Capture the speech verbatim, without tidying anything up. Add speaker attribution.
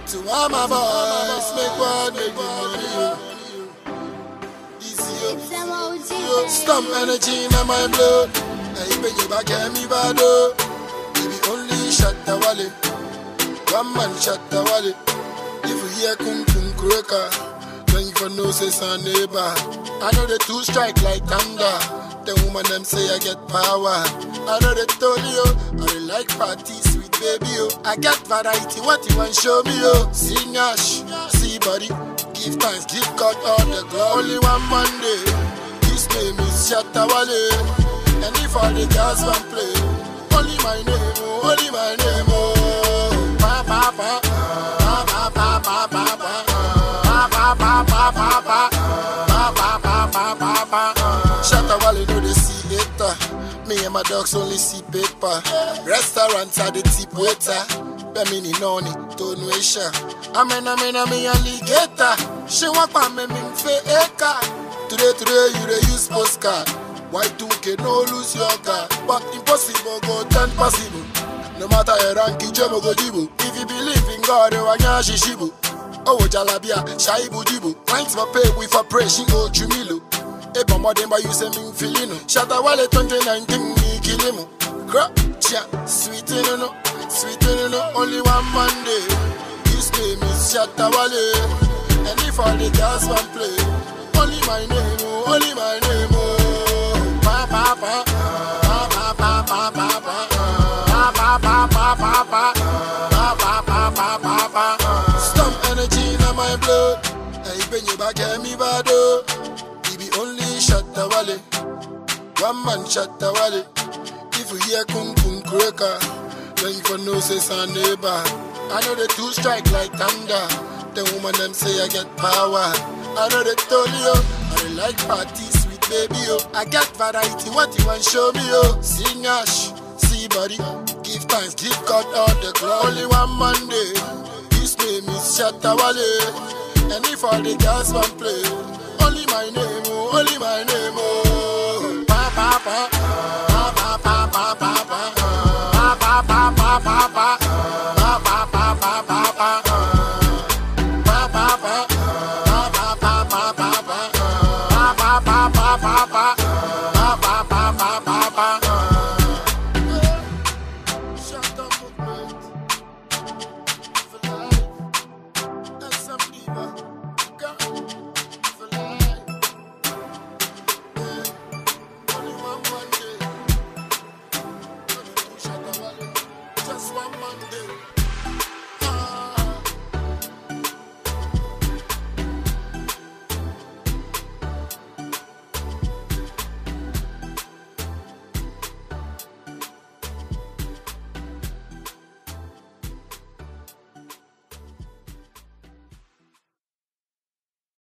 Speaker 1: To all my boys, make one, make money, yo. Easy, yo. Yo, stomp energy in my blood. I beg you back, get me bad, oh. Baby, only shot the wallet. One man shot the wallet. If you hear kung kung cracker, then you for know say son neighbor. I know the two strike like thunder. The woman them say I get power. I know they told you, I dey like party, sweet baby, oh. I get variety, what you want show me, oh. See Nash, see body, give thanks, give God all the glory. Only one Monday, his name is Shatawale. And if all the girls want play, only my name, oh, only my name, oh. Pa pa pa, pa pa pa pa pa pa, pa pa pa pa pa pa, pa pa pa pa pa pa. Shatawale know they see later. Me and my dogs only see paper. Restaurants are the tip waiter. Bemini noni, tonuesha. Amen, amen, amen, alligator. She want pa me ming fe eka. Today, today, you dey use postcard. Y two K no lose your car. But impossible go turn possible. No matter your rank, jemo go jibu. If you believe in God, you are shishibu. Oh, jalabia, shaibu jibu. Pints for pay with a prayer, she go chumilo. Eba modemba you say me filino. Shatawale twenty nineteen me kilimo. Crap, chia, sweet no no, sweet no no. Only one Monday. His name is Shatawale. And if all the girls want play, only my name, oh, only my name, oh. Pa pa pa, pa pa pa pa pa pa, pa pa pa pa pa pa, pa pa pa pa pa pa. Stomp energy in my blood. I bring you back, get me bad, oh. Only shot the wallet, one man shot the wallet. If you hear kung kung cracker, then you for know say son neighbor. I know the two strike like thunder. The woman them say I get power. I know they told you, I dey like party, sweet baby, oh. I get variety, what you want show me, oh. See Nash, see body, give thanks, give God all the glory. Only one Monday, his name is Shatawale. And if all the girls want play, only my name, oh, only my name, oh. Pa pa pa,